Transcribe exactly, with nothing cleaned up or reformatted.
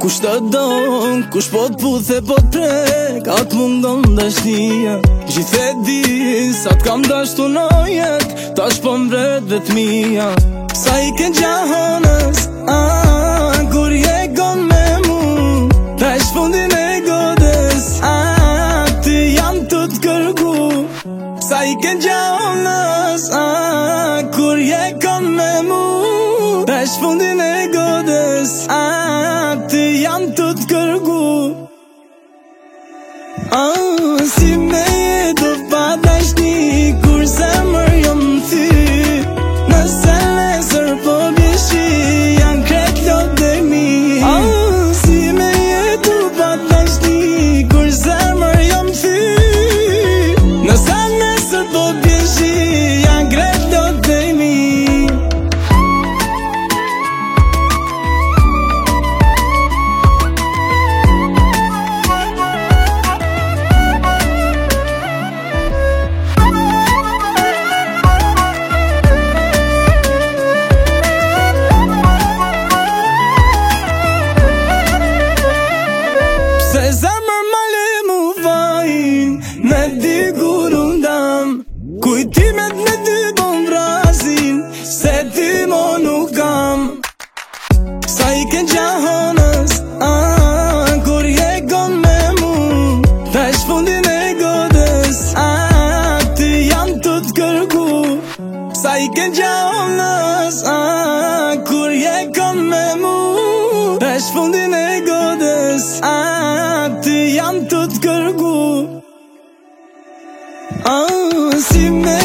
Kush të don, kush po t'puthe po t'prek, atë mundon dashnia. Gjithë e di, sa t'kam dashtu në jet, tash po mbret vetmia. Sa i ke gjahonës, ah, kur je gon me mu, tash fundin e godes, ah, ty jam të t'kërku. Sa i ke gjahonës, ah, kur je gon me mu, tash fundin e godes, ah, ty jam të t'kërku. Ah, si me jetu pa dashni, kur zemër jom ty. Nëse nesër po bjeshi, janë kret lot dhe mi. Ah, si me jetu pa dashni, kur zemër jom ty. Nëse nesër po bjeshi, janë kret lot dhe mi. Se zemër male mu vajin, me di gurun dam. Kujtimet me dy bon vrasin, se ti mo nuk kam. Sa i ke gjahonës, ah, kur je gon me mu, tash fundin e godes, ah, ty jam të t'kërku. Sa i ke gjahonës, ah, kur je gon me mu, tash fundin e godes, ah, ty jam të t'kërku. Ah, si me